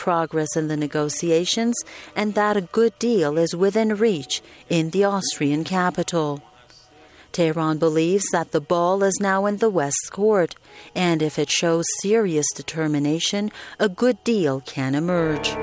progress in the negotiations and that a good deal is within reach in the Austrian capital. Tehran believes that the ball is now in the West's court, and if it shows serious determination, a good deal can emerge.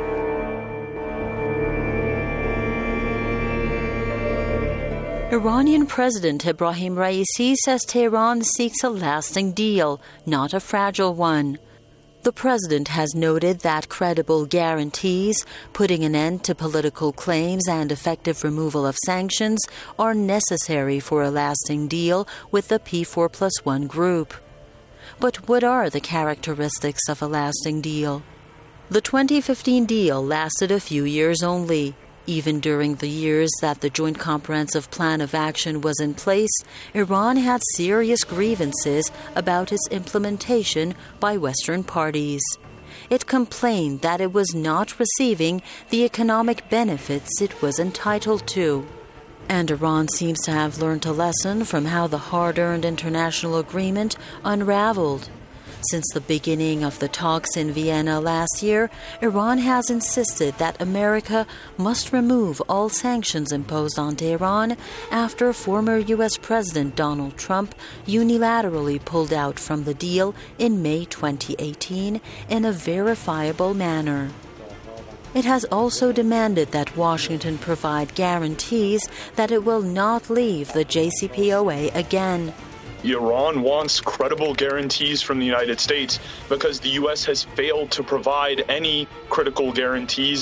Iranian President Ebrahim Raisi says Tehran seeks a lasting deal, not a fragile one. The president has noted that credible guarantees, putting an end to political claims and effective removal of sanctions are necessary for a lasting deal with the P4+1 group. But what are the characteristics of a lasting deal? The 2015 deal lasted a few years only. Even during the years that the Joint Comprehensive Plan of Action was in place, Iran had serious grievances about its implementation by Western parties. It complained that it was not receiving the economic benefits it was entitled to. And Iran seems to have learned a lesson from how the hard-earned international agreement unraveled. Since the beginning of the talks in Vienna last year, Iran has insisted that America must remove all sanctions imposed on Tehran after former U.S. President Donald Trump unilaterally pulled out from the deal in May 2018 in a verifiable manner. It has also demanded that Washington provide guarantees that it will not leave the JCPOA again. Iran wants credible guarantees from the United States because the U.S. has failed to provide any credible guarantees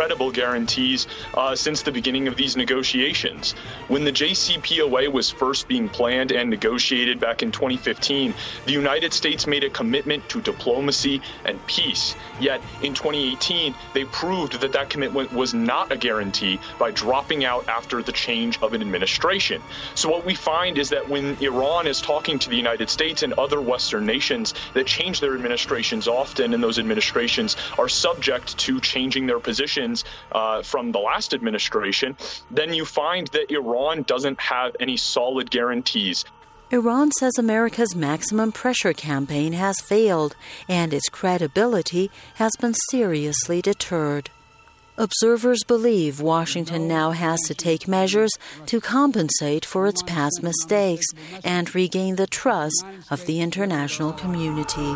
since the beginning of these negotiations. When the JCPOA was first being planned and negotiated back in 2015, the United States made a commitment to diplomacy and peace. Yet in 2018, they proved that that commitment was not a guarantee by dropping out after the change of an administration. So what we find is that when Iran is talking to the United States and other Western nations that change their administrations often, and those administrations are subject to changing their positions from the last administration, then you find that Iran doesn't have any solid guarantees. Iran says America's maximum pressure campaign has failed, and its credibility has been seriously deterred. Observers believe Washington now has to take measures to compensate for its past mistakes and regain the trust of the international community.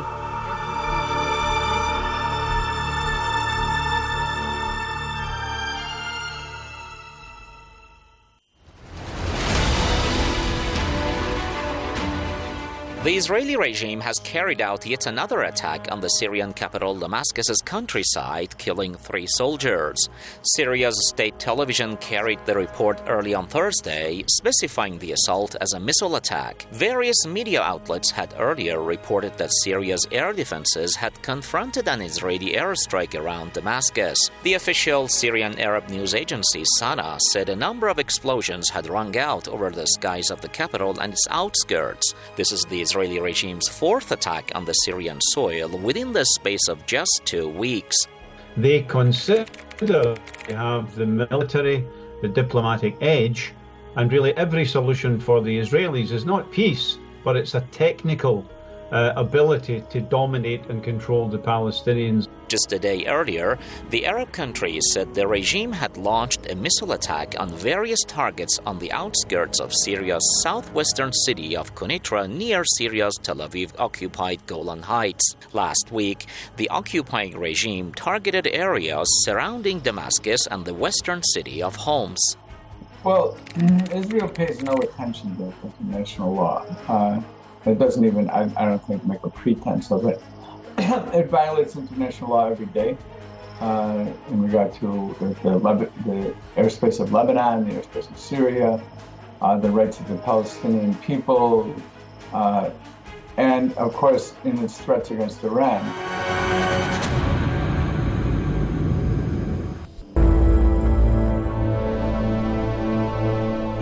The Israeli regime has carried out yet another attack on the Syrian capital Damascus's countryside, killing 3 soldiers. Syria's state television carried the report early on Thursday, specifying the assault as a missile attack. Various media outlets had earlier reported that Syria's air defenses had confronted an Israeli airstrike around Damascus. The official Syrian Arab news agency Sana said a number of explosions had rung out over the skies of the capital and its outskirts. This is the Israeli regime's 4th attack on the Syrian soil within the space of just 2 weeks. They consider they have the military, the diplomatic edge, and really every solution for the Israelis is not peace, but it's a technical ability to dominate and control the Palestinians. Just a day earlier, the Arab countries said the regime had launched a missile attack on various targets on the outskirts of Syria's southwestern city of Quneitra near Syria's Tel Aviv-occupied Golan Heights. Last week, the occupying regime targeted areas surrounding Damascus and the western city of Homs. Well, Israel pays no attention to international law. It doesn't even, I don't think, make a pretense of it. It violates international law every day in regard to the airspace of Lebanon, the airspace of Syria, the rights of the Palestinian people, and, of course, in its threats against Iran.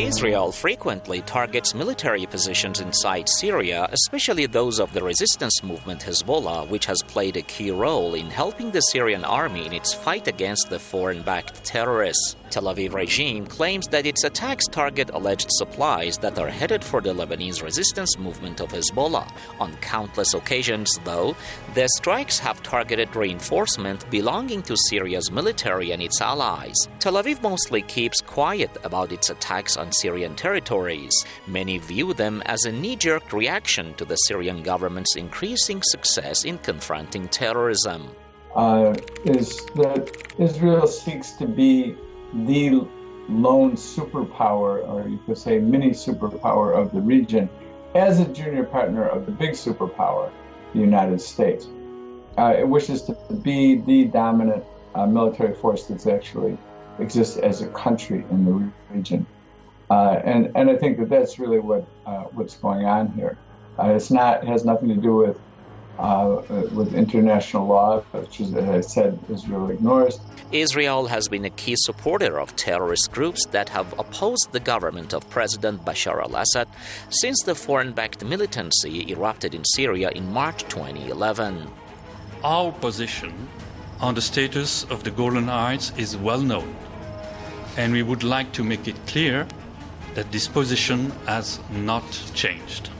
Israel frequently targets military positions inside Syria, especially those of the resistance movement Hezbollah, which has played a key role in helping the Syrian army in its fight against the foreign-backed terrorists. Tel Aviv regime claims that its attacks target alleged supplies that are headed for the Lebanese resistance movement of Hezbollah. On countless occasions, though, the strikes have targeted reinforcement belonging to Syria's military and its allies. Tel Aviv mostly keeps quiet about its attacks on Syrian territories. Many view them as a knee-jerk reaction to the Syrian government's increasing success in confronting terrorism. Is that Israel seeks to be the lone superpower, or you could say mini superpower of the region, as a junior partner of the big superpower, the United States. It wishes to be the dominant military force that's actually exists as a country in the region. And I think that that's really what's going on here. It has nothing to do with international law, which, as I said, Israel ignores. Israel has been a key supporter of terrorist groups that have opposed the government of President Bashar al-Assad since the foreign-backed militancy erupted in Syria in March 2011. Our position on the status of the Golan Heights is well known, and we would like to make it clear that this position has not changed.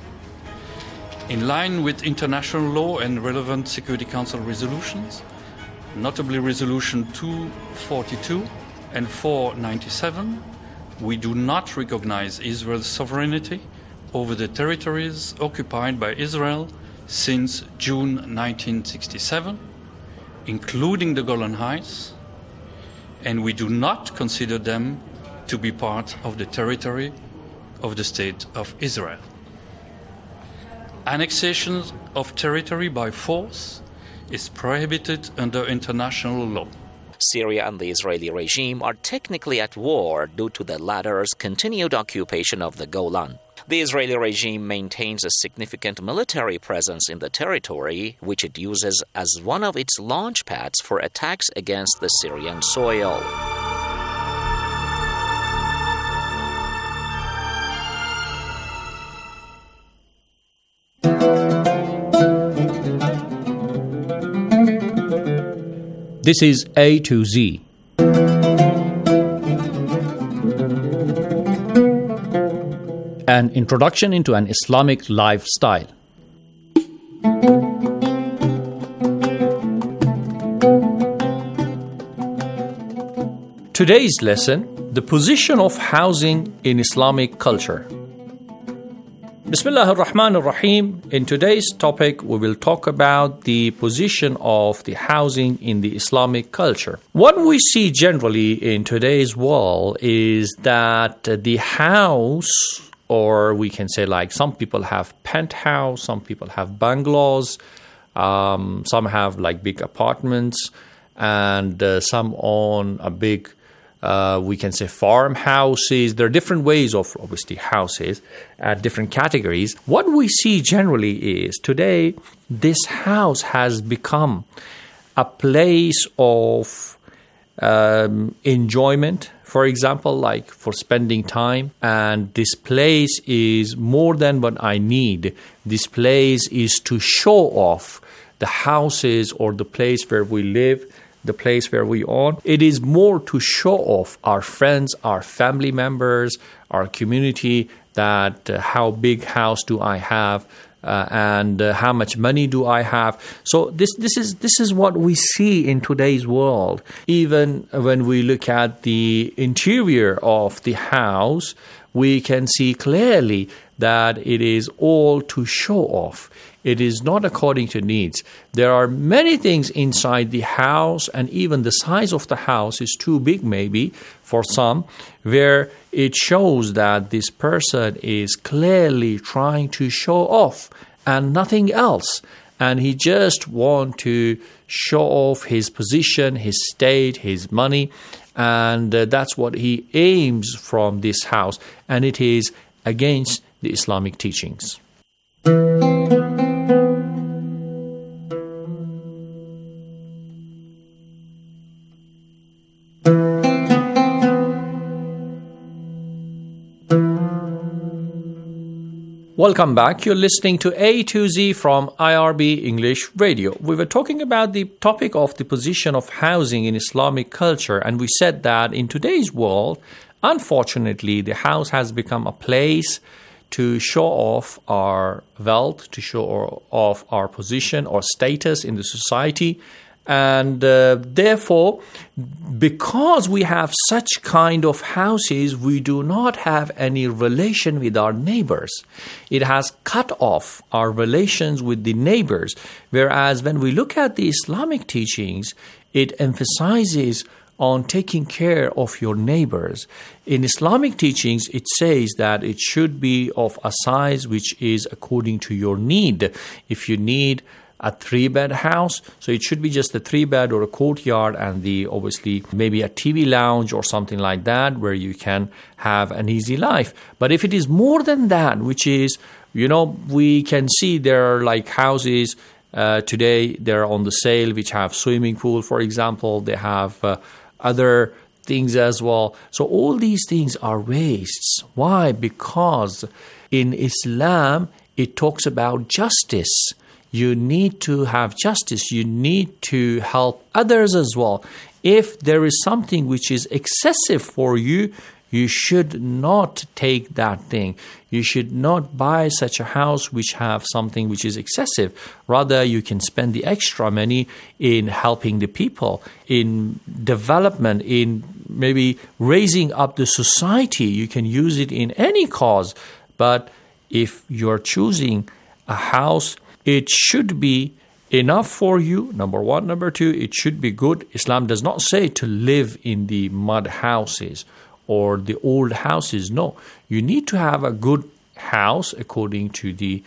In line with international law and relevant Security Council resolutions, notably Resolution 242 and 497, we do not recognize Israel's sovereignty over the territories occupied by Israel since June 1967, including the Golan Heights, and we do not consider them to be part of the territory of the State of Israel. Annexation of territory by force is prohibited under international law. Syria and the Israeli regime are technically at war due to the latter's continued occupation of the Golan. The Israeli regime maintains a significant military presence in the territory, which it uses as one of its launch pads for attacks against the Syrian soil. This is A to Z. An introduction into an Islamic lifestyle. Today's lesson, the position of housing in Islamic culture. Bismillah ar-Rahman ar-Rahim. In today's topic, we will talk about the position of the housing in the Islamic culture. What we see generally in today's world is that the house, or we can say like some people have penthouse, some people have bungalows, some have like big apartments, and some own a big we can say farmhouses. There are different ways of obviously houses at different categories. What we see generally is today this house has become a place of enjoyment, for example, like for spending time. And this place is more than what I need. This place is to show off the houses or the place where we live, the place where we own. It is more to show off our friends, our family members, our community, that how big house do I have, and how much money do I have. So this is what we see in today's world. Even when we look at the interior of the house, we can see clearly that it is all to show off. It is not according to needs. There are many things inside the house, and even the size of the house is too big maybe for some, where it shows that this person is clearly trying to show off and nothing else. And he just wants to show off his position, his state, his money, and that's what he aims from this house. And it is against the Islamic teachings. Welcome back. You're listening to A to Z from IRB English Radio. We were talking about the topic of the position of housing in Islamic culture, and we said that in today's world, unfortunately, the house has become a place to show off our wealth, to show off our position or status in the society. And therefore, because we have such kind of houses, we do not have any relation with our neighbors. It has cut off our relations with the neighbors. Whereas when we look at the Islamic teachings, it emphasizes on taking care of your neighbors. In Islamic teachings, it says that it should be of a size which is according to your need. If you need a 3-bed house, so it should be just a 3-bed or a courtyard and obviously maybe a TV lounge or something like that where you can have an easy life. But if it is more than that, which is, we can see there are like houses today, they're on the sale which have swimming pool, for example. They have other things as well. So all these things are wastes. Why? Because in Islam, it talks about justice. You need to have justice. You need to help others as well. If there is something which is excessive for you, you should not take that thing. You should not buy such a house which have something which is excessive. Rather, you can spend the extra money in helping the people, in development, in maybe raising up the society. You can use it in any cause. But if you're choosing a house, it should be enough for you, number one. Number two, it should be good. Islam does not say to live in the mud houses or the old houses. No, you need to have a good house according to the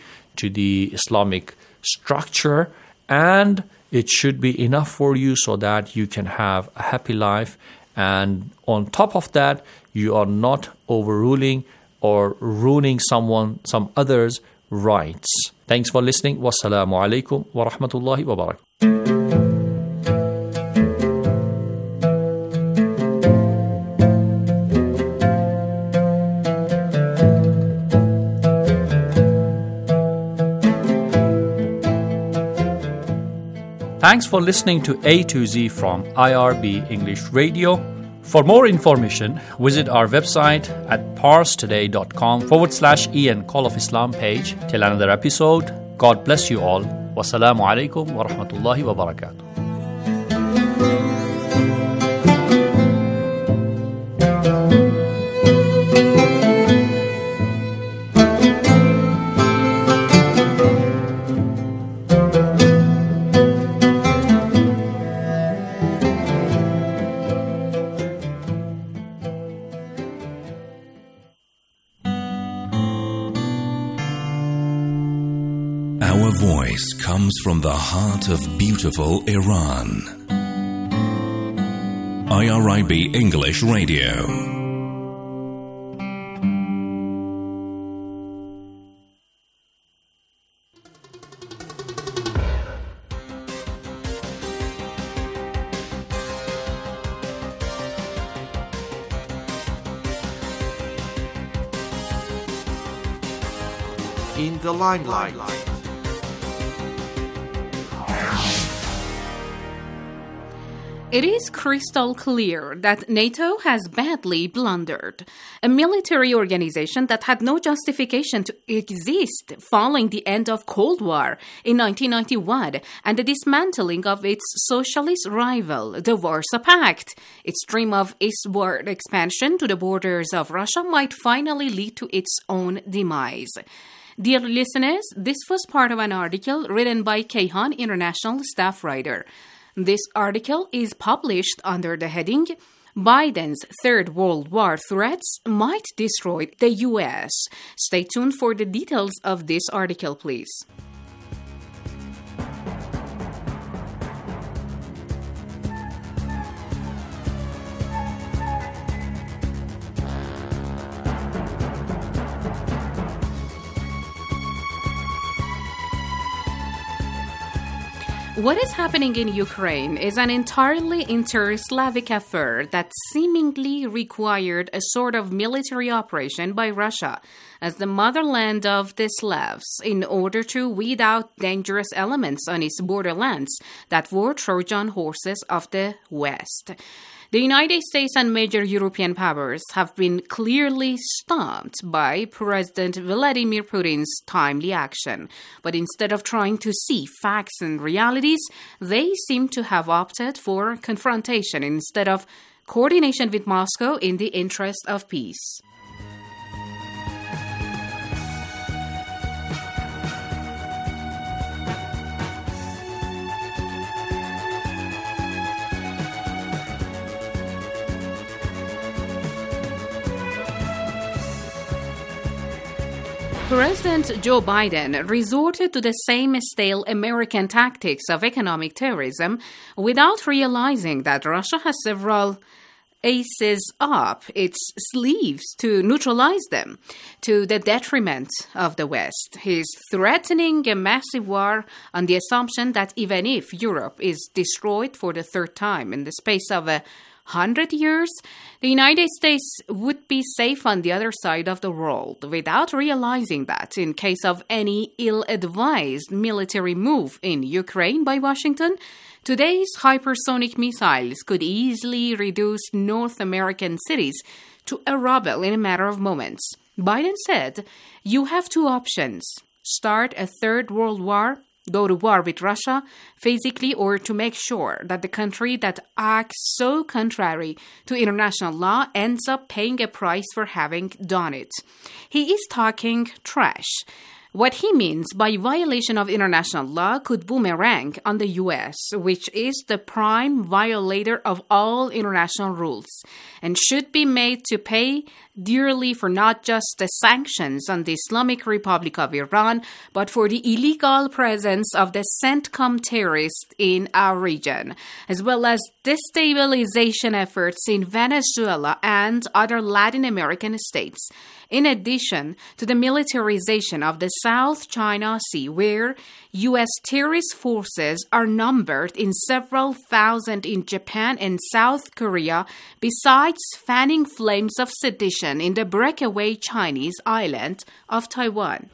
Islamic structure, and it should be enough for you so that you can have a happy life. And on top of that, you are not overruling or ruining some others' rights. Thanks for listening. Wassalamu alaikum wa rahmatullahi wa barakatuh. Thanks for listening to A to Z from IRB English Radio. For more information, visit our website at parstoday.com/EN Call of Islam page. Till another episode, God bless you all. Wassalamu alaikum wa rahmatullahi wa barakatuh. Our voice comes from the heart of beautiful Iran. IRIB English Radio. In the limelight. It is crystal clear that NATO has badly blundered. A military organization that had no justification to exist following the end of Cold War in 1991 and the dismantling of its socialist rival, the Warsaw Pact. Its dream of eastward expansion to the borders of Russia might finally lead to its own demise. Dear listeners, this was part of an article written by Kayhan, international staff writer. This article is published under the heading, Biden's Third World War Threats Might Destroy the U.S. Stay tuned for the details of this article, please. What is happening in Ukraine is an entirely inter-Slavic affair that seemingly required a sort of military operation by Russia, as the motherland of the Slavs in order to weed out dangerous elements on its borderlands that were Trojan horses of the West. The United States and major European powers have been clearly stumped by President Vladimir Putin's timely action. But instead of trying to see facts and realities, they seem to have opted for confrontation instead of coordination with Moscow in the interest of peace. President Joe Biden resorted to the same stale American tactics of economic terrorism without realizing that Russia has several aces up its sleeves to neutralize them, to the detriment of the West. He's threatening a massive war on the assumption that even if Europe is destroyed for the third time in the space of 100 years, the United States would be safe on the other side of the world, without realizing that in case of any ill-advised military move in Ukraine by Washington, today's hypersonic missiles could easily reduce North American cities to a rubble in a matter of moments. Biden said, "You have two options: start a third world war, go to war with Russia physically, or to make sure that the country that acts so contrary to international law ends up paying a price for having done it." He is talking trash. What he means by violation of international law could boomerang on the U.S., which is the prime violator of all international rules, and should be made to pay dearly for not just the sanctions on the Islamic Republic of Iran, but for the illegal presence of the CENTCOM terrorists in our region, as well as destabilization efforts in Venezuela and other Latin American states, in addition to the militarization of the South China Sea, where U.S. terrorist forces are numbered in several thousand in Japan and South Korea, besides fanning flames of sedition in the breakaway Chinese island of Taiwan.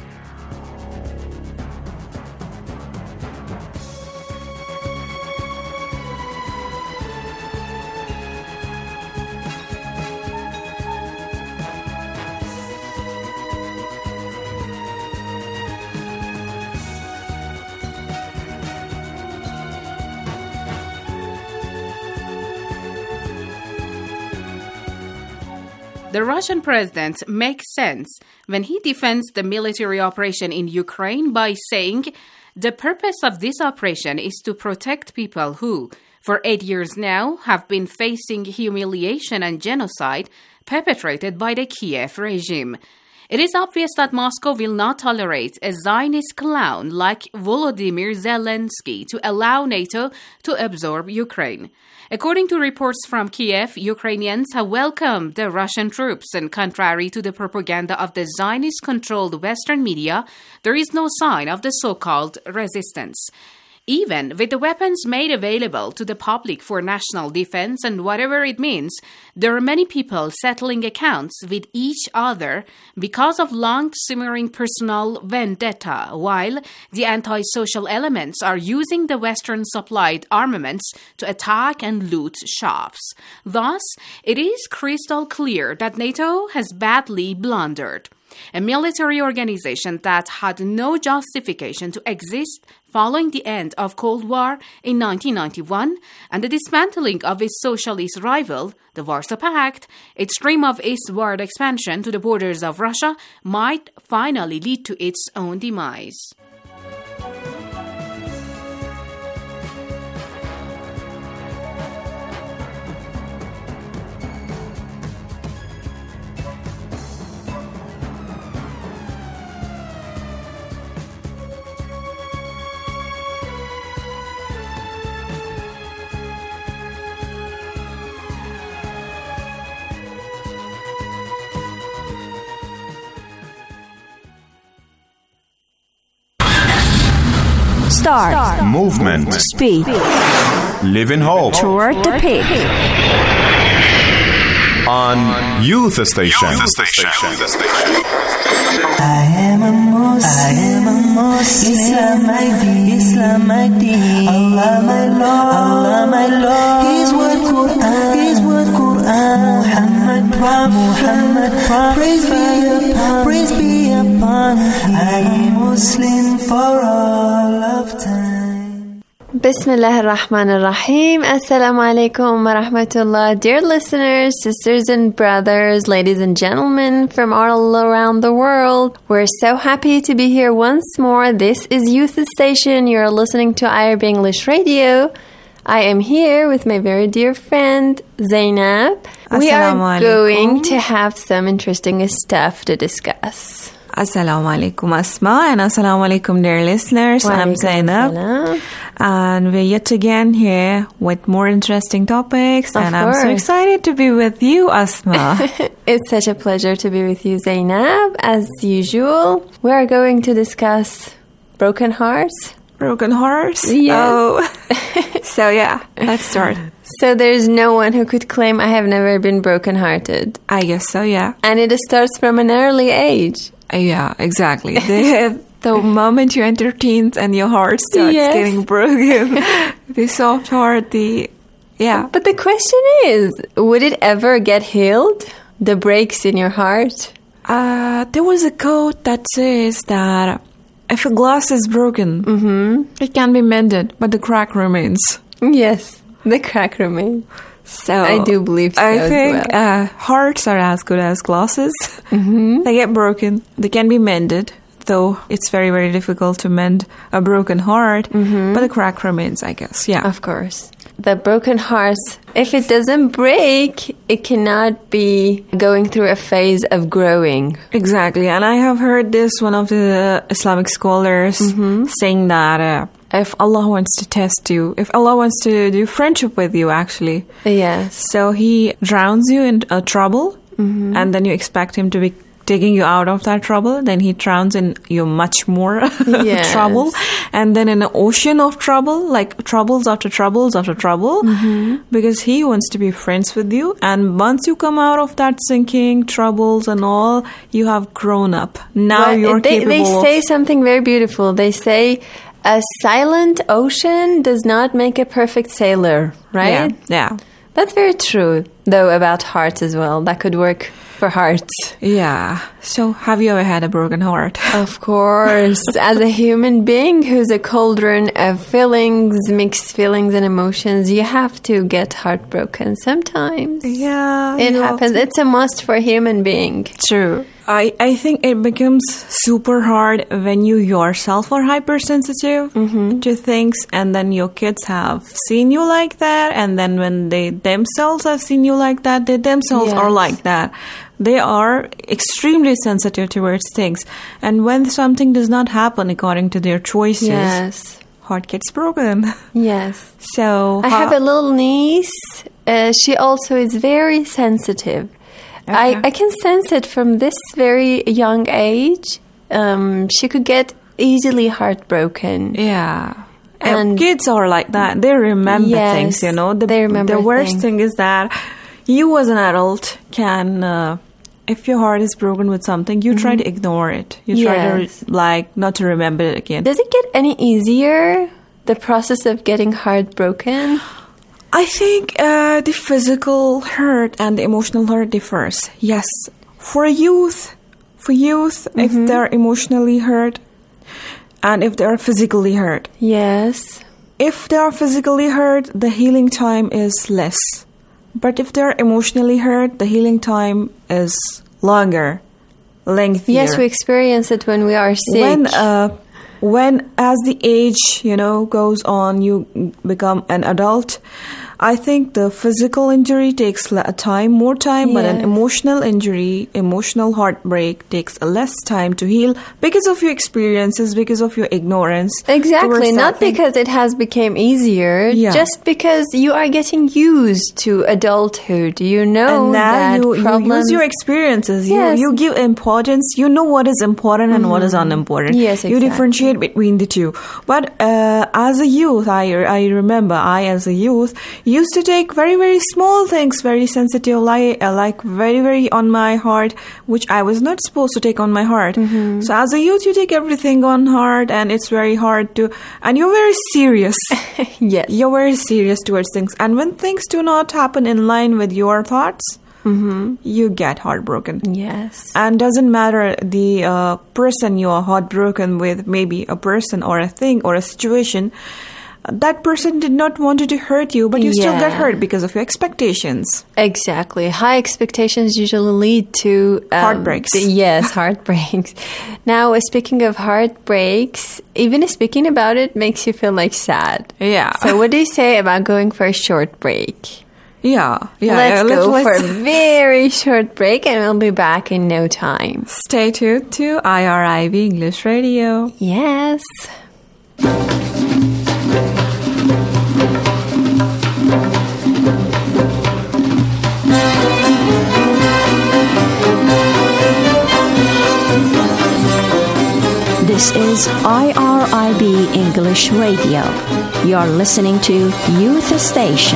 The Russian president makes sense when he defends the military operation in Ukraine by saying the purpose of this operation is to protect people who, for 8 years now, have been facing humiliation and genocide perpetrated by the Kiev regime. It is obvious that Moscow will not tolerate a Zionist clown like Volodymyr Zelensky to allow NATO to absorb Ukraine. According to reports from Kiev, Ukrainians have welcomed the Russian troops, and contrary to the propaganda of the Zionist-controlled Western media, there is no sign of the so-called resistance. Even with the weapons made available to the public for national defense and whatever it means, there are many people settling accounts with each other because of long-simmering personal vendetta, while the anti-social elements are using the Western-supplied armaments to attack and loot shops. Thus, it is crystal clear that NATO has badly blundered. A military organization that had no justification to exist following the end of Cold War in 1991 and the dismantling of its socialist rival, the Warsaw Pact, its dream of eastward expansion to the borders of Russia might finally lead to its own demise. Start. Movement. Speed. Live in hope. Toward the peak. on Youth Station. I am a Muslim, Islam my deen, Allah my Lord, His word Quran, Muhammad Prophet, praise be upon Him. I am Muslim for all of time. Bismillah ar-Rahman ar-Rahim. Assalamu alaikum wa rahmatullah. Dear listeners, sisters and brothers, ladies and gentlemen from all around the world, we're so happy to be here once more. This is Youth Station. You're listening to IRB English Radio. I am here with my very dear friend Zainab. We are going to have some interesting stuff to discuss. Assalamu alaikum Asma, and assalamu alaikum dear listeners. I'm Zainab, and we're yet again here with more interesting topics, and I'm so excited to be with you, Asma. It's such a pleasure to be with you, Zainab. As usual, we are going to discuss broken hearts. Broken hearts? Yes. Oh. So yeah, let's start. So there's no one who could claim I have never been brokenhearted. I guess so, yeah. And it starts from an early age. Yeah, exactly. The moment you enter teens and your heart starts getting broken, the soft heart, But the question is, would it ever get healed? The breaks in your heart? There was a quote that says that if a glass is broken, it can be mended, but the crack remains. Yes, the crack remains. So I do believe so. I think hearts are as good as glasses. They get broken. They can be mended, though it's very, very difficult to mend a broken heart. But the crack remains, I guess. Yeah, of course. The broken heart, if it doesn't break, it cannot be going through a phase of growing. Exactly. And I have heard this, one of the Islamic scholars saying that if Allah wants to test you, if Allah wants to do friendship with you, actually. Yes. So He drowns you in trouble, and then you expect Him to be taking you out of that trouble, then He drowns in you much more trouble, and then in an ocean of trouble, like troubles after troubles after trouble, because He wants to be friends with you. And once you come out of that sinking troubles and all, you have grown up. Now you're capable. They say something very beautiful. They say, a silent ocean does not make a perfect sailor, right? Yeah. That's very true, though, about hearts as well. That could work for hearts. Yeah. So, have you ever had a broken heart? Of course. As a human being who's a cauldron of feelings, mixed feelings and emotions, you have to get heartbroken sometimes. Yeah. It happens. It's a must for a human being. True. I think it becomes super hard when you yourself are hypersensitive to things, and then your kids have seen you like that, and then when they themselves have seen you like that, they themselves are like that. They are extremely sensitive towards things, and when something does not happen according to their choices, heart gets broken. Yes. So I have a little niece. She also is very sensitive. Okay. I can sense it from this very young age. She could get easily heartbroken. Yeah. And kids are like that. They remember things, they remember the worst thing is that you as an adult can, if your heart is broken with something, you try to ignore it. You try to, not to remember it again. Does it get any easier, the process of getting heartbroken? I think the physical hurt and the emotional hurt differs. Yes. For youth, if they're emotionally hurt and if they're physically hurt. Yes. If they are physically hurt, the healing time is less. But if they're emotionally hurt, the healing time is longer, lengthier. Yes, we experience it when we are sick. When as the age, goes on, you become an adult, I think the physical injury takes more time, but an emotional injury, emotional heartbreak takes less time to heal because of your experiences, because of your ignorance. Exactly, not because it has become easier, just because you are getting used to adulthood. And now that you use your experiences. You give importance. You know what is important and what is unimportant. Yes, exactly. You differentiate between the two. But as a youth, I remember as a youth, used to take very, very small things, very sensitive, like very, very on my heart, which I was not supposed to take on my heart. So as a youth, you take everything on heart, and it's very hard to, and you're very serious. Yes. You're very serious towards things. And when things do not happen in line with your thoughts, you get heartbroken. Yes. And doesn't matter the person you are heartbroken with, maybe a person or a thing or a situation, that person did not want to hurt you, but you still get hurt because of your expectations. Exactly. High expectations usually lead to heartbreaks. Yes, heartbreaks. Now, speaking of heartbreaks, even speaking about it makes you feel like sad. Yeah. So what do you say about going for a short break? Yeah. Let's go for a very short break, and we'll be back in no time. Stay tuned to IRIB English Radio. Yes. This is IRIB English Radio. You're listening to Youth Station.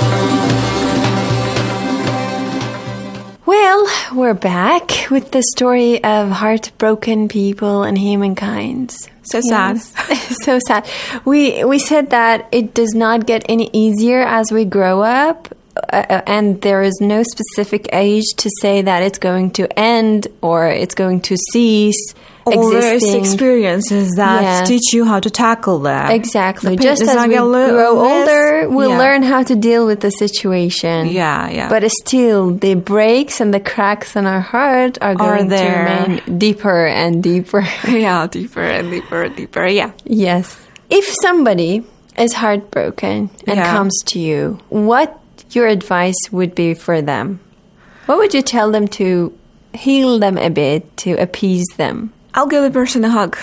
Well, we're back with the story of heartbroken people and humankind. So sad. So sad. We said that it does not get any easier as we grow up, and there is no specific age to say that it's going to end or it's going to cease. All those experiences that teach you how to tackle that. Exactly. Just as we grow older, we'll learn how to deal with the situation. Yeah. But still, the breaks and the cracks in our heart are going to remain deeper and deeper. Yeah, deeper and deeper. Yeah. Yes. If somebody is heartbroken and comes to you, what your advice would be for them? What would you tell them to heal them a bit, to appease them? I'll give the person a hug.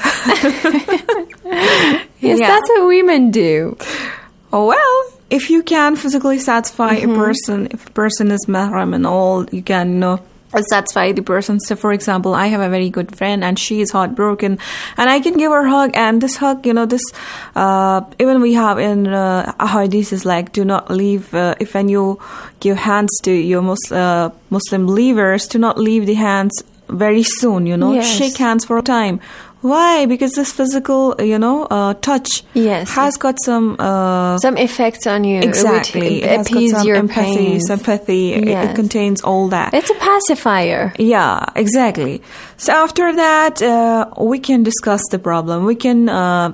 Yes, that's what women do. Oh, well, if you can physically satisfy a person, if a person is mahram and all, you can, satisfy the person. So, for example, I have a very good friend and she is heartbroken, and I can give her a hug. And this hug, even we have in hadith is like, do not leave, if when you give hands to your Muslim believers, do not leave the hands very soon, shake hands for a time. Why? Because this physical, touch has got some effects on you. Exactly. It appease your empathy, sympathy. It contains all that. It's a pacifier. Yeah, exactly. So after that, we can discuss the problem. We can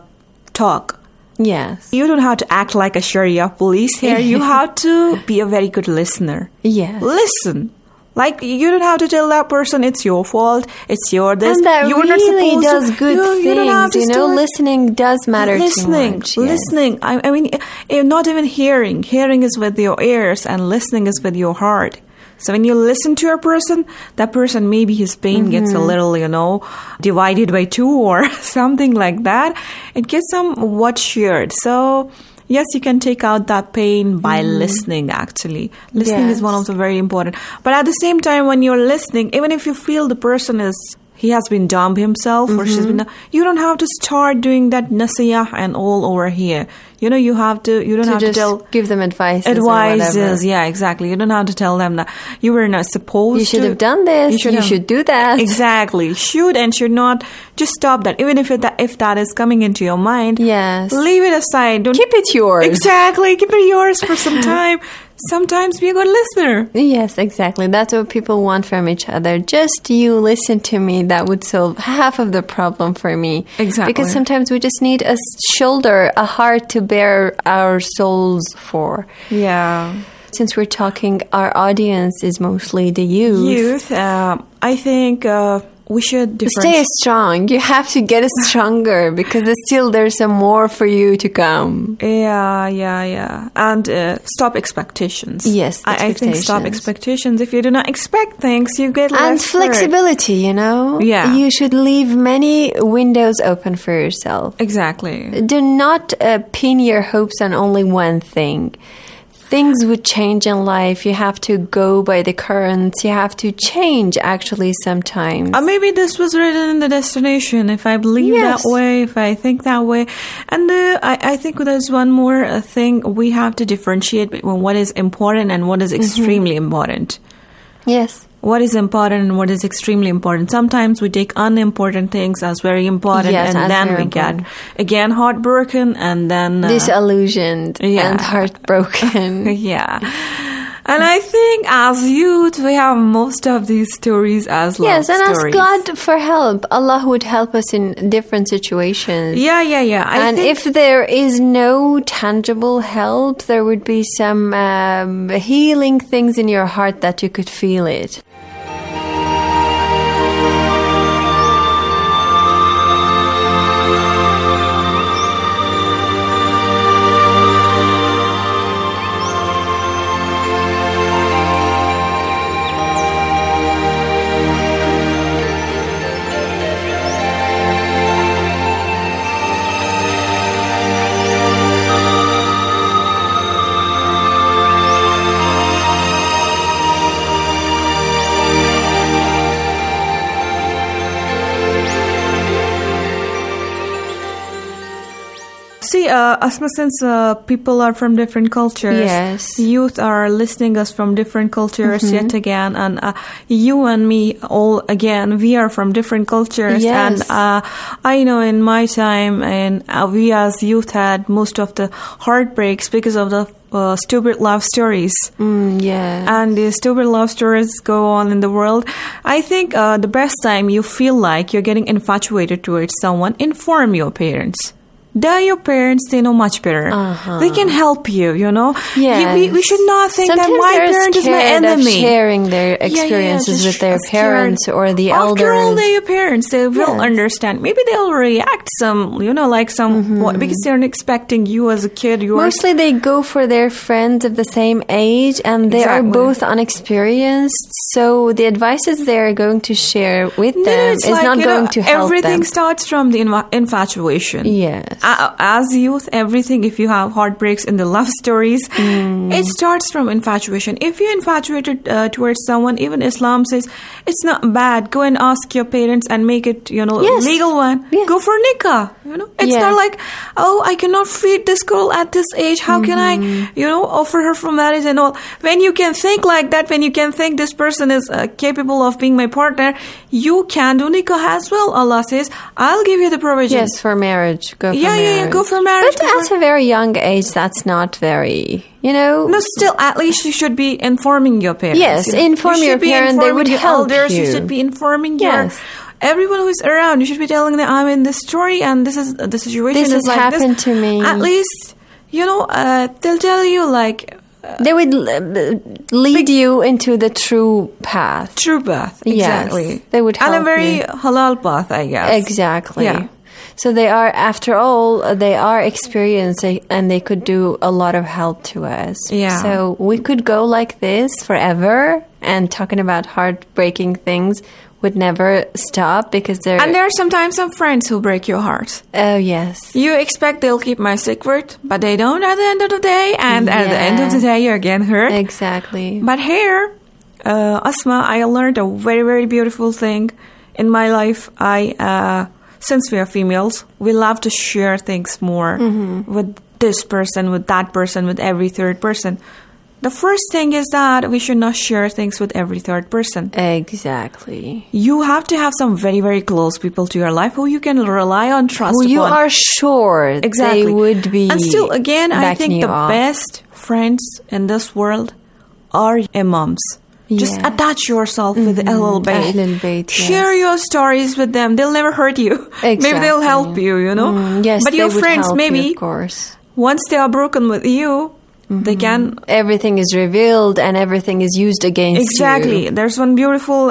talk. Yes. You don't have to act like a Sharia police here. You have to be a very good listener. Yes. Listen. Like, you don't have to tell that person it's your fault, it's your this. And that You're really not does good things. You don't have to listening does matter too much. Listening. I mean, not even hearing. Hearing is with your ears and listening is with your heart. So when you listen to a person, that person, maybe his pain gets a little, divided by two or something like that. It gets somewhat shared. So yes, you can take out that pain by listening, actually. Listening is one of the very important. But at the same time, when you're listening, even if you feel the person he has been dumb himself or she's been, you don't have to start doing that nasiyah and all over here. You don't have to give them advices. Advices, yeah, exactly. You don't have to tell them that you were not supposed to. You should have done this. You should do that. Exactly. Should and should not. Just stop that. Even if that is coming into your mind, yes, leave it aside. Don't keep it yours. Exactly. Keep it yours for some time. Sometimes be a good listener. Yes, exactly. That's what people want from each other. Just you listen to me. That would solve half of the problem for me. Exactly. Because sometimes we just need a shoulder, a heart to bear our souls for. Yeah. Since we're talking, our audience is mostly the youth. I think we should stay strong. You have to get stronger because still there's some more for you to come. Yeah. And stop expectations. Yes, I think stop expectations. If you do not expect things, you get less. And flexibility, Yeah. You should leave many windows open for yourself. Exactly. Do not pin your hopes on only one thing. things would change in life. You have to go by the currents. You have to change, actually, sometimes. Maybe this was written in the destination. If I believe that way, if I think that way. And I think there's one more thing. We have to differentiate between what is important and what is extremely important. Yes. What is important and what is extremely important. Sometimes we take unimportant things as very important, and then we get, again, heartbroken and then... disillusioned and heartbroken. Yeah. And I think as youth, we have most of these stories as love stories. Yes, and ask God for help. Allah would help us in different situations. Yeah. And if there is no tangible help, there would be some healing things in your heart that you could feel it. See, Asma, since people are from different cultures, youth are listening us from different cultures yet again, and you and me all again, we are from different cultures, and I know in my time, and we as youth had most of the heartbreaks because of the stupid love stories. And the stupid love stories go on in the world. I think the best time you feel like you're getting infatuated towards someone, inform your parents. They're your parents, they know much better. They can help you, you know. We should not think sometimes that my parent is my enemy. Of sharing their experiences with their parents or the elders. After all, they're your parents. They will understand. Maybe they'll react some, you know, like some, because they're expecting you as a kid. Mostly they go for their friends of the same age, and they are both unexperienced. So the advices they're going to share with them is like, not going to help them. Everything starts from the infatuation. Yes. As youth, everything, if you have heartbreaks in the love stories, it starts from infatuation. If you're infatuated towards someone, even Islam says it's not bad. Go and ask your parents and make it, you know, legal one. Go for nikah. You know, it's not like, oh, I cannot feed this girl at this age. How can I, you know, offer her for marriage and all? When you can think like that, when you can think this person is capable of being my partner, you can do nikah as well. Allah says, I'll give you the provision. Yes, for marriage. Go for marriage. Go for marriage. But at a very young age, that's not very, you know. No, still, at least you should be informing your parents. Yes, inform your parents. They would help elders. you. You should be informing your everyone who's around. You should be telling them, I'm in this story and this is the situation. This has like happened this. to me. At least, you know, they'll tell you like... they would lead you into the true path. True path, exactly. Yes, they would help you. And a very halal path, I guess. Exactly. Yeah. So they are, after all, they are experienced and they could do a lot of help to us. Yeah. So we could go like this forever, and talking about heartbreaking things would never stop because they're... And there are sometimes some friends who break your heart. Oh, yes. You expect they'll keep my secret, but they don't at the end of the day. And at the end of the day, you're again hurt. Exactly. But here, Asma, I learned a very, very beautiful thing in my life. Since we are females, we love to share things more with this person, with that person, with every third person. The first thing is that we should not share things with every third person. Exactly. You have to have some very, very close people to your life who you can rely on, trust who you upon. are sure they would be. And still, again, I think the best friends in this world are imams. Just attach yourself with Ahlul Bayt. Ahlul Bayt, Share your stories with them. They'll never hurt you. Exactly. Maybe they'll help you, you know. Yes, but your friends, maybe, you, of course. Once they are broken with you, they can... Everything is revealed and everything is used against you. Exactly. There's one beautiful...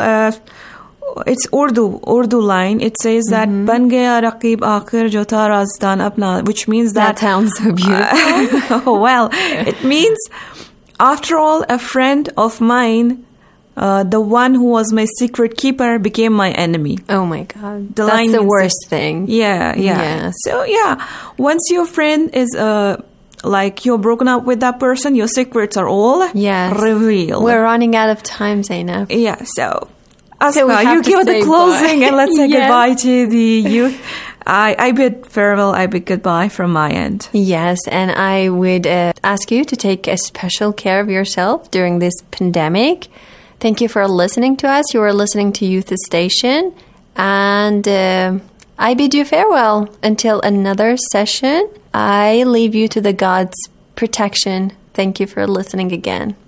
it's Urdu line. It says that ban gaya raqib aakhir jo tha razdaan apna, which means that... That sounds so beautiful. Well, it means, after all, a friend of mine... the one who was my secret keeper became my enemy. Oh my God. That's the worst thing. Yeah. Yes. So, once your friend is like you're broken up with that person, your secrets are all revealed. We're running out of time, Zainab. Yeah, so Asma, you give the closing and let's say goodbye to the youth. I bid farewell, I bid goodbye from my end. Yes, and I would ask you to take a special care of yourself during this pandemic. Thank you for listening to us. You are listening to Youth Station. And I bid you farewell until another session. I leave you to the God's protection. Thank you for listening again.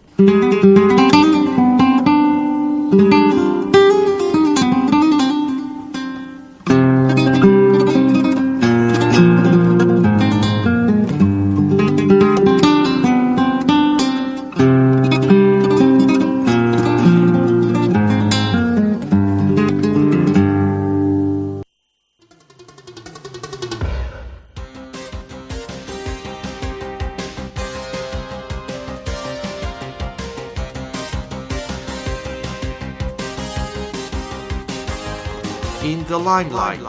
In the limelight.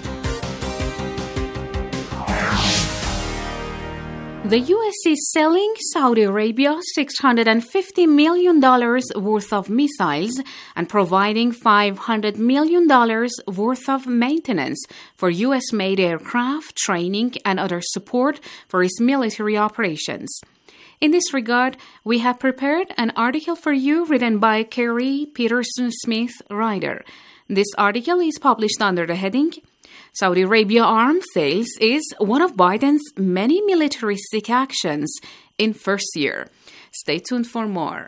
The U.S. is selling Saudi Arabia $650 million worth of missiles and providing $500 million worth of maintenance for U.S.-made aircraft, training, and other support for its military operations. In this regard, we have prepared an article for you written by Carrie Peterson Smith, writer. This article is published under the heading, Saudi Arabia arms sales is one of Biden's many militaristic actions in first year. Stay tuned for more.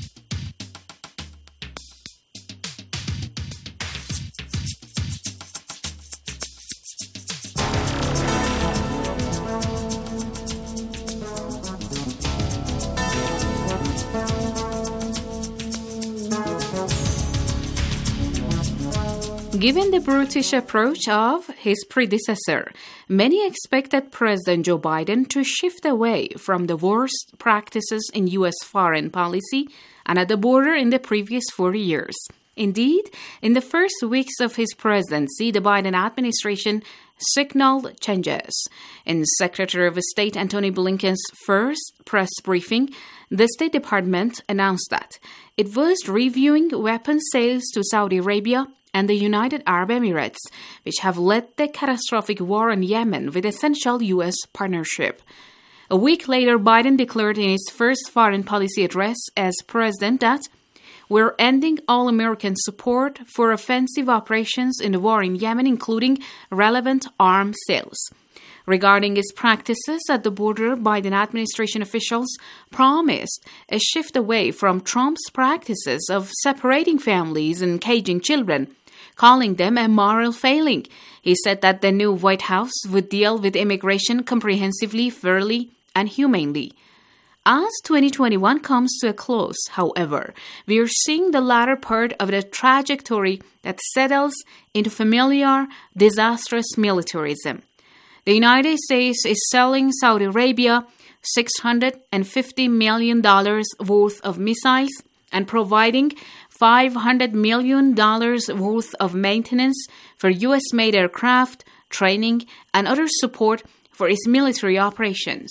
Given the brutish approach of his predecessor, many expected President Joe Biden to shift away from the worst practices in U.S. foreign policy and at the border in the previous 4 years. Indeed, in the first weeks of his presidency, the Biden administration signaled changes. In Secretary of State Antony Blinken's first press briefing, the State Department announced that it was reviewing weapons sales to Saudi Arabia and the United Arab Emirates, which have led the catastrophic war in Yemen with essential U.S. partnership. A week later, Biden declared in his first foreign policy address as president that we're ending all American support for offensive operations in the war in Yemen, including relevant arms sales. Regarding its practices at the border, Biden administration officials promised a shift away from Trump's practices of separating families and caging children, calling them a moral failing. He said that the new White House would deal with immigration comprehensively, fairly, and humanely. As 2021 comes to a close, however, we are seeing the latter part of the trajectory that settles into familiar, disastrous militarism. The United States is selling Saudi Arabia $650 million worth of missiles and providing $500 million worth of maintenance for U.S.-made aircraft, training, and other support for its military operations.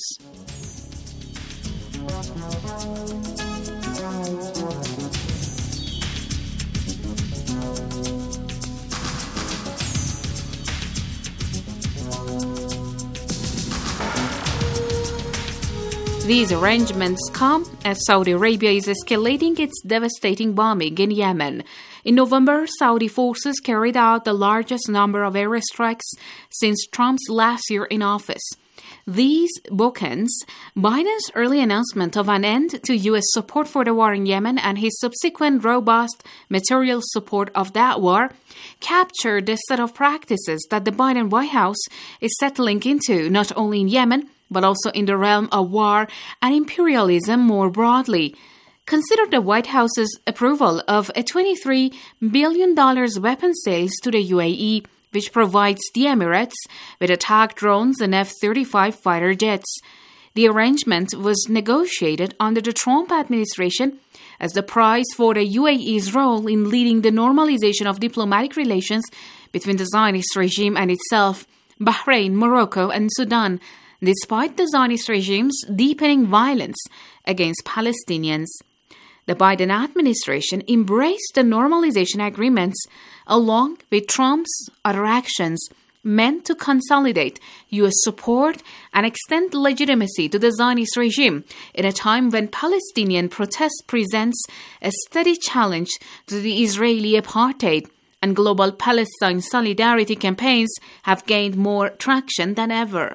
These arrangements come as Saudi Arabia is escalating its devastating bombing in Yemen. In November, Saudi forces carried out the largest number of airstrikes since Trump's last year in office. These bookends Biden's early announcement of an end to U.S. support for the war in Yemen and his subsequent robust material support of that war captured the set of practices that the Biden White House is settling into, not only in Yemen, but also in the realm of war and imperialism more broadly. Consider the White House's approval of a $23 billion weapon sales to the UAE, which provides the Emirates with attack drones and F-35 fighter jets. The arrangement was negotiated under the Trump administration as the price for the UAE's role in leading the normalization of diplomatic relations between the Zionist regime and itself, Bahrain, Morocco, and Sudan. despite the Zionist regime's deepening violence against Palestinians. The Biden administration embraced the normalization agreements along with Trump's other actions meant to consolidate U.S. support and extend legitimacy to the Zionist regime in a time when Palestinian protest presents a steady challenge to the Israeli apartheid, and global Palestine solidarity campaigns have gained more traction than ever.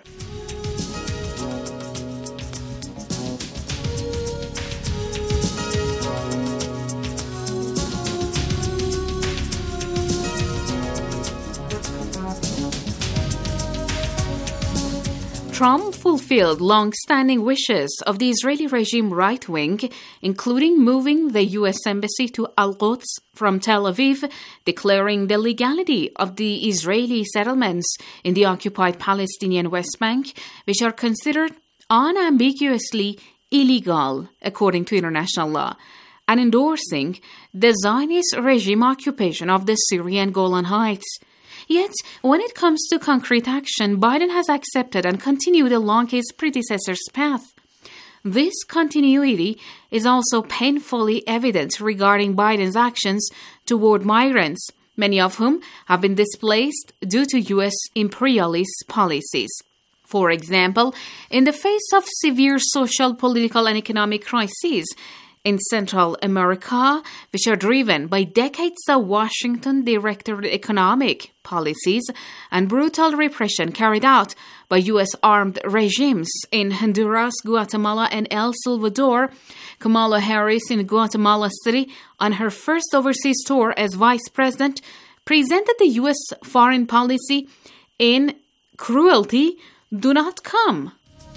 Trump fulfilled long-standing wishes of the Israeli regime right wing, including moving the U.S. embassy to Al-Quds from Tel Aviv, declaring the legality of the Israeli settlements in the occupied Palestinian West Bank, which are considered unambiguously illegal according to international law, and endorsing the Zionist regime occupation of the Syrian Golan Heights. Yet, when it comes to concrete action, Biden has accepted and continued along his predecessor's path. This continuity is also painfully evident regarding Biden's actions toward migrants, many of whom have been displaced due to U.S. imperialist policies. For example, in the face of severe social, political, and economic crises in Central America, which are driven by decades of Washington-directed economic policies and brutal repression carried out by U.S. armed regimes in Honduras, Guatemala, and El Salvador, Kamala Harris in Guatemala City, on her first overseas tour as vice president, presented the U.S. foreign policy in cruelty do not come.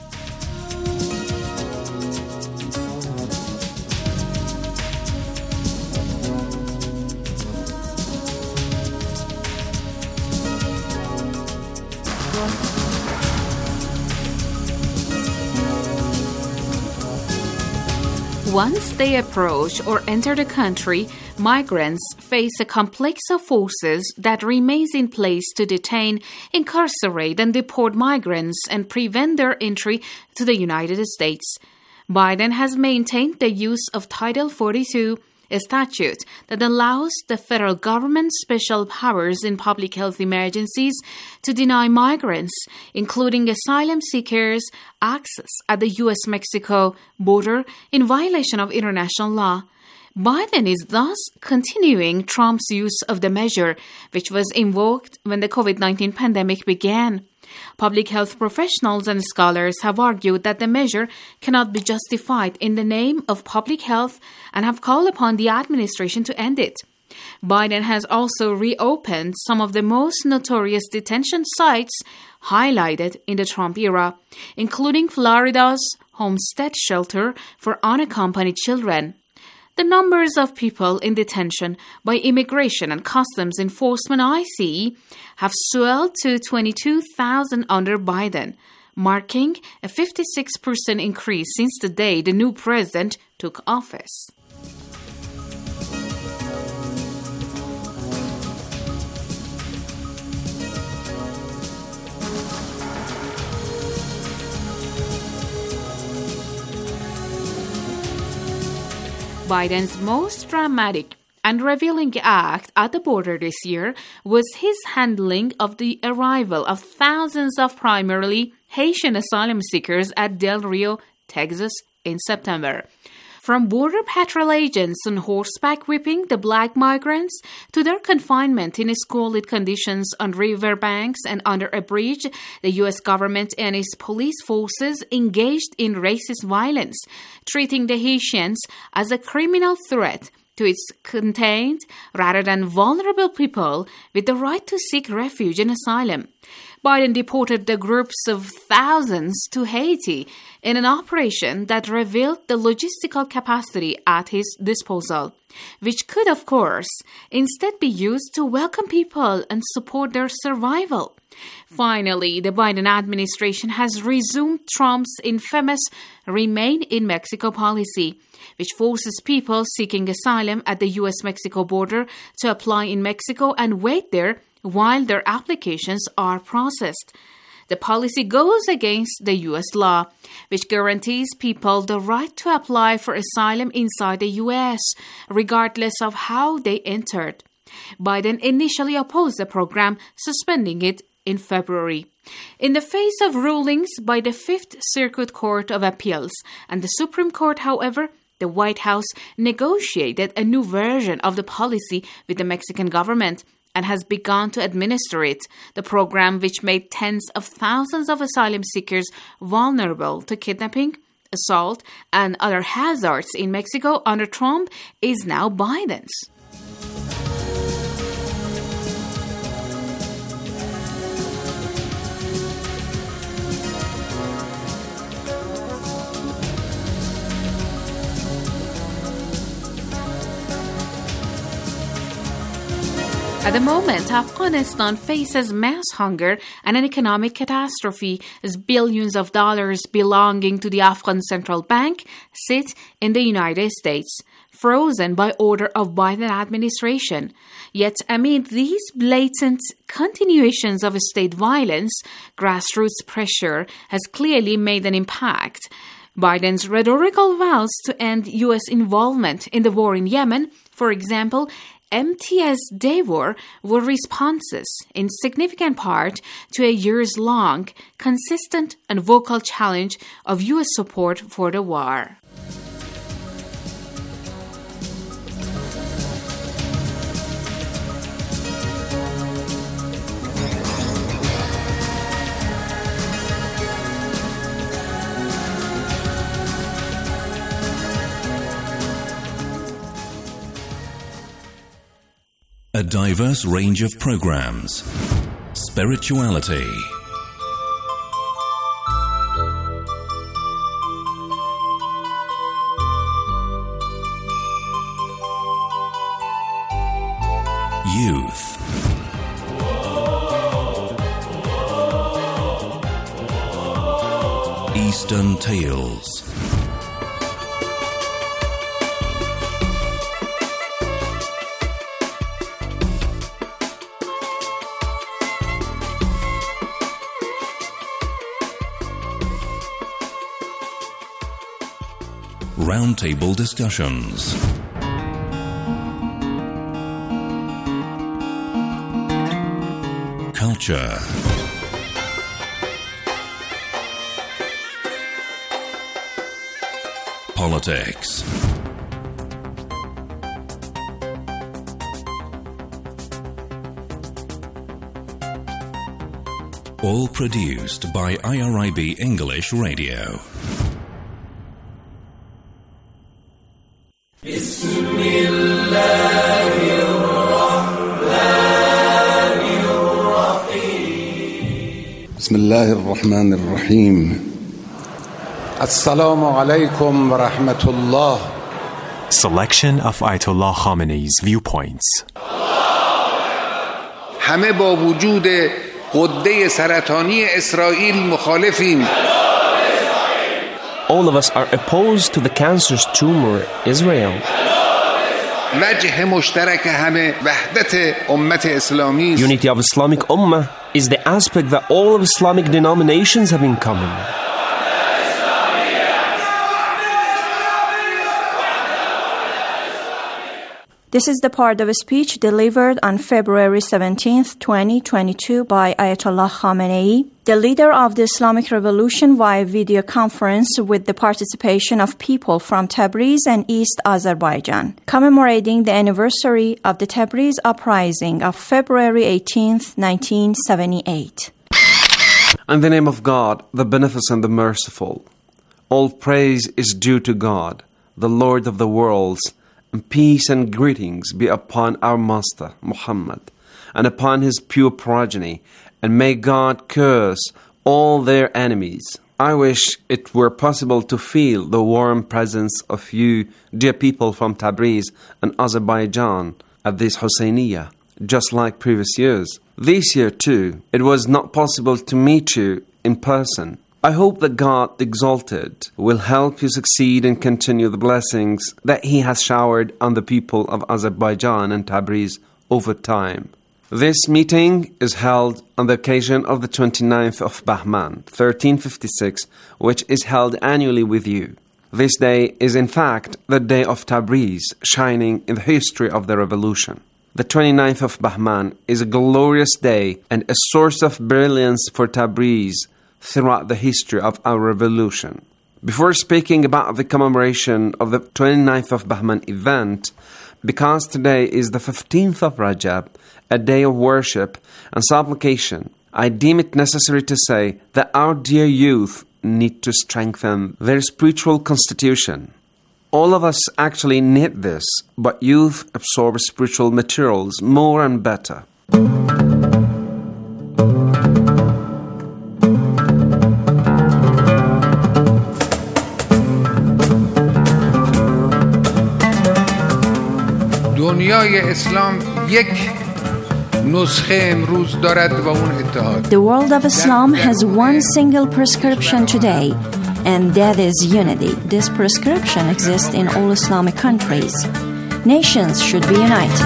Once they approach or enter the country, migrants face a complex of forces that remains in place to detain, incarcerate, and deport migrants and prevent their entry to the United States. Biden has maintained the use of Title 42, a statute that allows the federal government special powers in public health emergencies to deny migrants, including asylum seekers, access at the U.S.-Mexico border in violation of international law. Biden is thus continuing Trump's use of the measure, which was invoked when the COVID-19 pandemic began. Public health professionals and scholars have argued that the measure cannot be justified in the name of public health and have called upon the administration to end it. Biden has also reopened some of the most notorious detention sites highlighted in the Trump era, including Florida's Homestead Shelter for unaccompanied children. The numbers of people in detention by Immigration and Customs Enforcement ICE have swelled to 22,000 under Biden, marking a 56% increase since the day the new president took office. Biden's most dramatic and revealing act at the border this year was his handling of the arrival of thousands of primarily Haitian asylum seekers at Del Rio, Texas, in September. From border patrol agents on horseback whipping the black migrants to their confinement in squalid conditions on riverbanks and under a bridge, the U.S. government and its police forces engaged in racist violence, treating the Haitians as a criminal threat to its contained rather than vulnerable people with the right to seek refuge and asylum. Biden deported the groups of thousands to Haiti in an operation that revealed the logistical capacity at his disposal, which could, of course, instead be used to welcome people and support their survival. Finally, the Biden administration has resumed Trump's infamous Remain in Mexico policy, which forces people seeking asylum at the U.S.-Mexico border to apply in Mexico and wait there while their applications are processed. The policy goes against the U.S. law, which guarantees people the right to apply for asylum inside the U.S., regardless of how they entered. Biden initially opposed the program, suspending it in February. In the face of rulings by the Fifth Circuit Court of Appeals and the Supreme Court, however, the White House negotiated a new version of the policy with the Mexican government and has begun to administer it. The program, which made tens of thousands of asylum seekers vulnerable to kidnapping, assault, and other hazards in Mexico under Trump, is now Biden's. At the moment, Afghanistan faces mass hunger and an economic catastrophe as billions of dollars belonging to the Afghan Central Bank sit in the United States, frozen by order of Biden administration. Yet amid these blatant continuations of state violence, grassroots pressure has clearly made an impact. Biden's rhetorical vows to end U.S. involvement in the war in Yemen, for example, empty as they were responses in significant part to a years-long, consistent and vocal challenge of U.S. support for the war. A diverse range of programs. Spirituality. Youth. Eastern Tales. Roundtable discussions. Culture. Politics. All produced by IRIB English Radio. بسم الله الرحمن الرحيم السلام عليكم ورحمة الله. Selection of Ayatollah Khamenei's viewpoints. همه با وجود غده سرطانی اسرائیل مخالفیم. All of us are opposed to the cancerous tumor, Israel. وجه مشترک همه وحدت امت اسلامی. Unity of Islamic Ummah is the aspect that all of Islamic denominations have in common. This is the part of a speech delivered on February 17, 2022 by Ayatollah Khamenei, the leader of the Islamic Revolution, via video conference with the participation of people from Tabriz and East Azerbaijan, commemorating the anniversary of the Tabriz uprising of February 18, 1978. In the name of God, the Beneficent, the Merciful, all praise is due to God, the Lord of the worlds, and peace and greetings be upon our Master, Muhammad, and upon his pure progeny, and may God curse all their enemies. I wish it were possible to feel the warm presence of you, dear people from Tabriz and Azerbaijan, at this Husseiniya, just like previous years. This year, too, it was not possible to meet you in person. I hope that God the Exalted will help you succeed and continue the blessings that He has showered on the people of Azerbaijan and Tabriz over time. This meeting is held on the occasion of the 29th of Bahman, 1356, which is held annually with you. This day is in fact the day of Tabriz, shining in the history of the revolution. The 29th of Bahman is a glorious day and a source of brilliance for Tabriz throughout the history of our revolution. Before speaking about the commemoration of the 29th of Bahman event, because today is the 15th of Rajab, a day of worship and supplication, I deem it necessary to say that our dear youth need to strengthen their spiritual constitution. All of us actually need this, but youth absorb spiritual materials more and better. دنیای اسلام یک نسخه امروز دارد و اون اتحاد. The world of Islam has one single prescription today, and that is unity. This prescription exists in all Islamic countries. Nations should be united.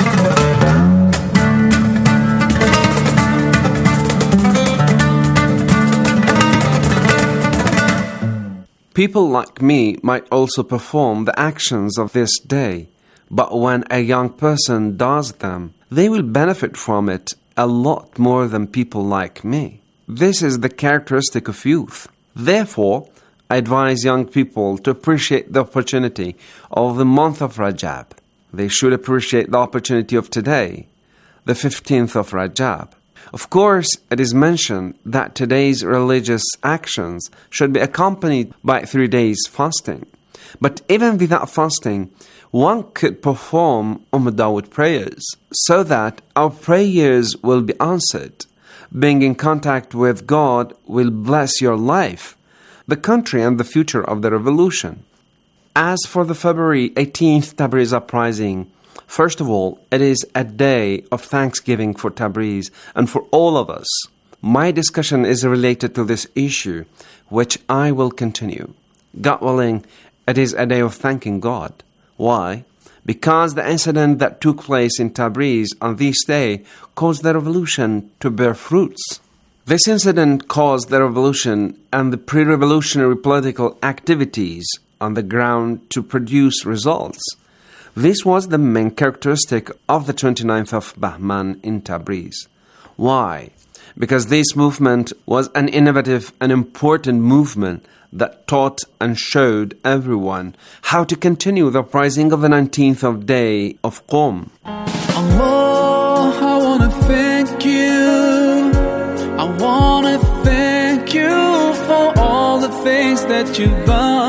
People like me might also perform the actions of this day, but when a young person does them, they will benefit from it a lot more than people like me. This is the characteristic of youth. Therefore, I advise young people to appreciate the opportunity of the month of Rajab. They should appreciate the opportunity of today, the 15th of Rajab. Of course, it is mentioned that today's religious actions should be accompanied by 3 days fasting. But even without fasting, one could perform Dawud prayers so that our prayers will be answered. Being in contact with God will bless your life, the country, and the future of the revolution. As for the February 18th Tabriz uprising, first of all, it is a day of thanksgiving for Tabriz and for all of us. My discussion is related to this issue, which I will continue. God willing, it is a day of thanking God. Why? Because the incident that took place in Tabriz on this day caused the revolution to bear fruits. This incident caused the revolution and the pre-revolutionary political activities on the ground to produce results. This was the main characteristic of the 29th of Bahman in Tabriz. Why? Because this movement was an innovative and important movement that taught and showed everyone how to continue the uprising of the 19th of day of Qom. Allah, I want to thank you. I want to thank you for all the things that you've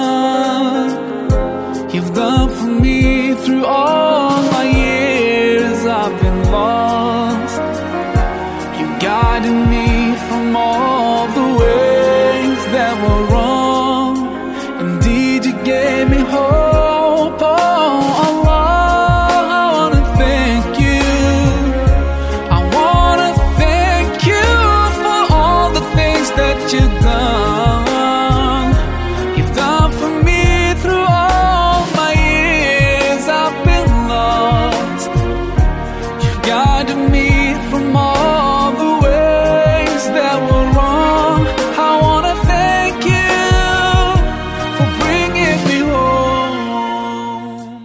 done. You've done for me through all my years I've been lost. You guided me from all the ways that were wrong. Indeed, you gave me hope. Oh, Allah, I want to thank you. I want to thank you for all the things that you've done. You've done for me through all my years I've been lost. You've guided me from all the ways that were wrong. I want to thank you for bringing me home.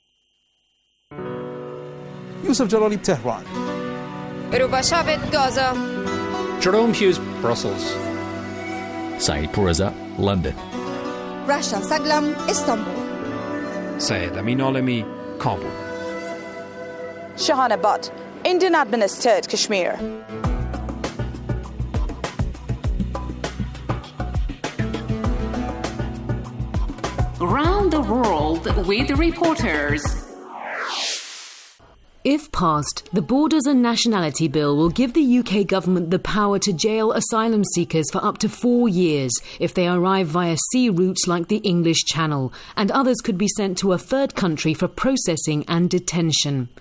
Yusuf Jalali, Tehran. Rubashavet, Gaza. Jerome Hughes, Brussels. Saeed Pourreza, London. Rasha Saglam, Istanbul. Syed Amin Alami, Kabul. Shahana Butt, Indian administered Kashmir. Around the world with reporters. If passed, the Borders and Nationality Bill will give the UK government the power to jail asylum seekers for up to 4 years if they arrive via sea routes like the English Channel, and others could be sent to a third country for processing and detention.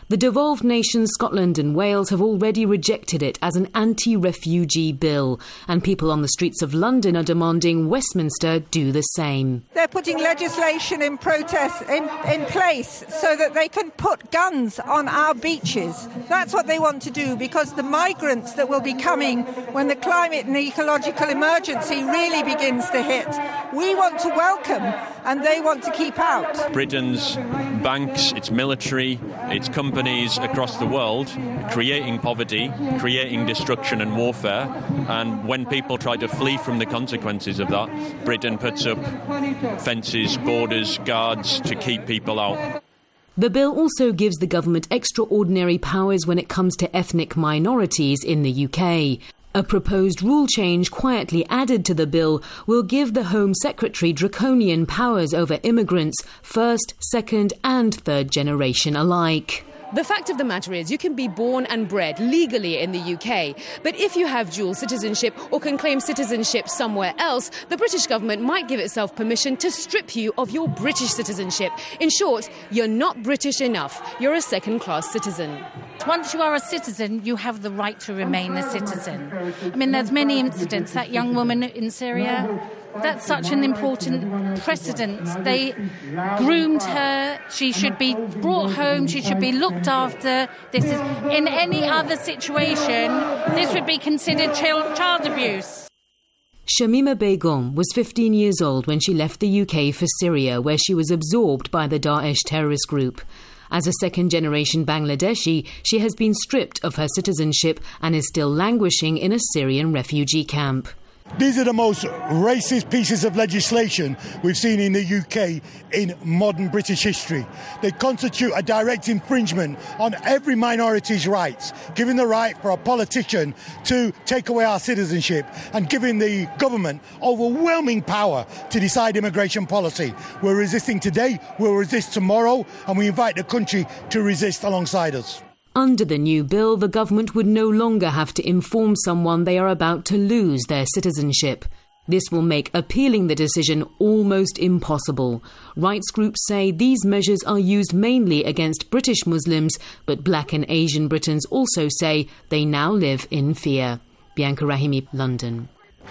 The devolved nations Scotland and Wales have already rejected it as an anti-refugee bill, and people on the streets of London are demanding Westminster do the same. They're putting legislation in protest in place so that they can put guns on our beaches. That's what they want to do, because the migrants that will be coming when the climate and ecological emergency really begins to hit, we want to welcome and they want to keep out. Britain's banks, its military, its companies across the world creating poverty, creating destruction and warfare, and when people try to flee from the consequences of that, Britain puts up fences, borders, guards to keep people out. The bill also gives the government extraordinary powers when it comes to ethnic minorities in the UK. A proposed rule change quietly added to the bill will give the Home Secretary draconian powers over immigrants, first, second and third generation alike. The fact of the matter is you can be born and bred legally in the UK, but if you have dual citizenship or can claim citizenship somewhere else, the British government might give itself permission to strip you of your British citizenship. In short, you're not British enough. You're a second-class citizen. Once you are a citizen, you have the right to remain a citizen. I mean, there's many incidents. That young woman in Syria, that's such an important precedent. They groomed her. She should be brought home. She should be looked after. This is, in any other situation, this would be considered child abuse. Shamima Begum was 15 years old when she left the UK for Syria, where she was absorbed by the Daesh terrorist group. As a second-generation Bangladeshi, she has been stripped of her citizenship and is still languishing in a Syrian refugee camp. These are the most racist pieces of legislation we've seen in the UK in modern British history. They constitute a direct infringement on every minority's rights, giving the right for a politician to take away our citizenship and giving the government overwhelming power to decide immigration policy. We're resisting today, we'll resist tomorrow, and we invite the country to resist alongside us. Under the new bill, the government would no longer have to inform someone they are about to lose their citizenship. This will make appealing the decision almost impossible. Rights groups say these measures are used mainly against British Muslims, but Black and Asian Britons also say they now live in fear. Bianca Rahimi, London.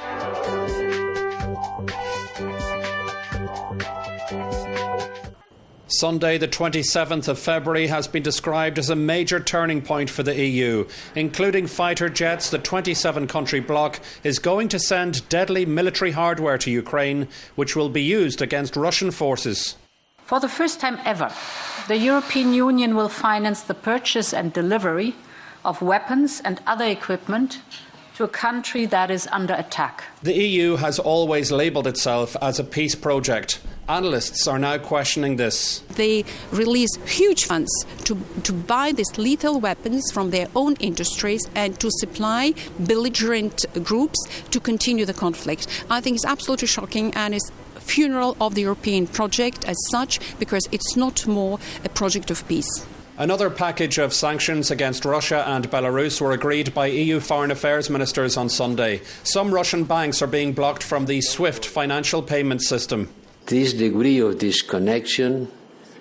Sunday, the 27th of February, has been described as a major turning point for the EU. Including fighter jets, the 27-country bloc is going to send deadly military hardware to Ukraine, which will be used against Russian forces. For the first time ever, the European Union will finance the purchase and delivery of weapons and other equipment to a country that is under attack. The EU has always labelled itself as a peace project. Analysts are now questioning this. They release huge funds to buy these lethal weapons from their own industries and to supply belligerent groups to continue the conflict. I think it's absolutely shocking, and it's a funeral of the European project as such, because it's not more a project of peace. Another package of sanctions against Russia and Belarus were agreed by EU foreign affairs ministers on Sunday. Some Russian banks are being blocked from the SWIFT financial payment system. This degree of disconnection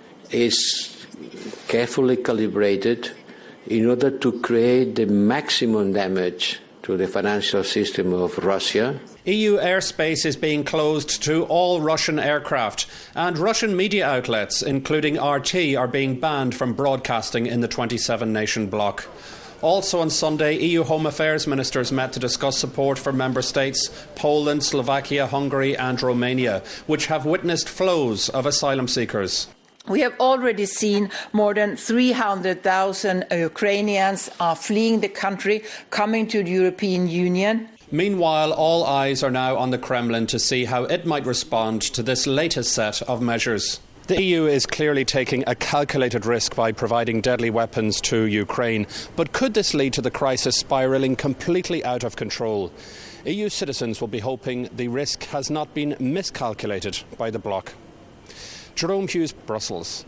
is carefully calibrated in order to create the maximum damage to the financial system of Russia. EU airspace is being closed to all Russian aircraft, and Russian media outlets, including RT, are being banned from broadcasting in the 27-nation bloc. Also on Sunday, EU Home Affairs ministers met to discuss support for member states Poland, Slovakia, Hungary and Romania, which have witnessed flows of asylum seekers. We have already seen more than 300,000 Ukrainians are fleeing the country, coming to the European Union. Meanwhile, all eyes are now on the Kremlin to see how it might respond to this latest set of measures. The EU is clearly taking a calculated risk by providing deadly weapons to Ukraine, but could this lead to the crisis spiralling completely out of control? EU citizens will be hoping the risk has not been miscalculated by the bloc. Jerome Hughes, Brussels.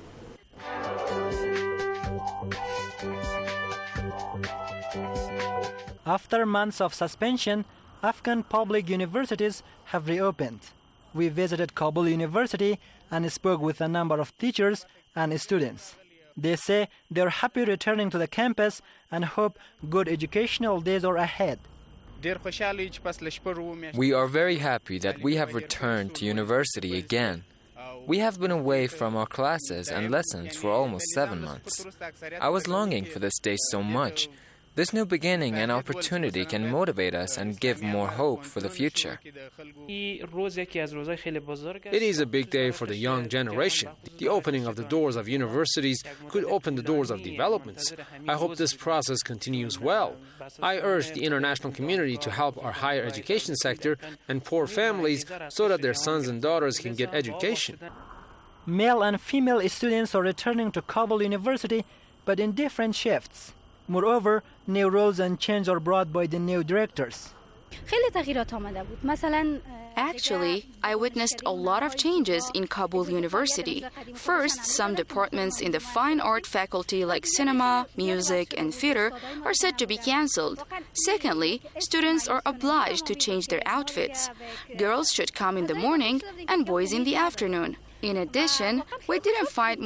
After months of suspension, Afghan public universities have reopened. We visited Kabul University and spoke with a number of teachers and students. They say they're happy returning to the campus and hope good educational days are ahead. We are very happy that we have returned to university again. We have been away from our classes and lessons for almost 7 months. I was longing for this day so much. This new beginning and opportunity can motivate us and give more hope for the future. It is a big day for the young generation. The opening of the doors of universities could open the doors of developments. I hope this process continues well. I urge the international community to help our higher education sector and poor families so that their sons and daughters can get education. Male and female students are returning to Kabul University, but in different shifts. Moreover, new rules and changes are brought by the new directors. Actually, I witnessed a lot of changes in Kabul University. First, some departments in the fine art faculty like cinema, music, and theater are said to be cancelled. Secondly, students are obliged to change their outfits. Girls should come in the morning and boys in the afternoon. In addition, we didn't find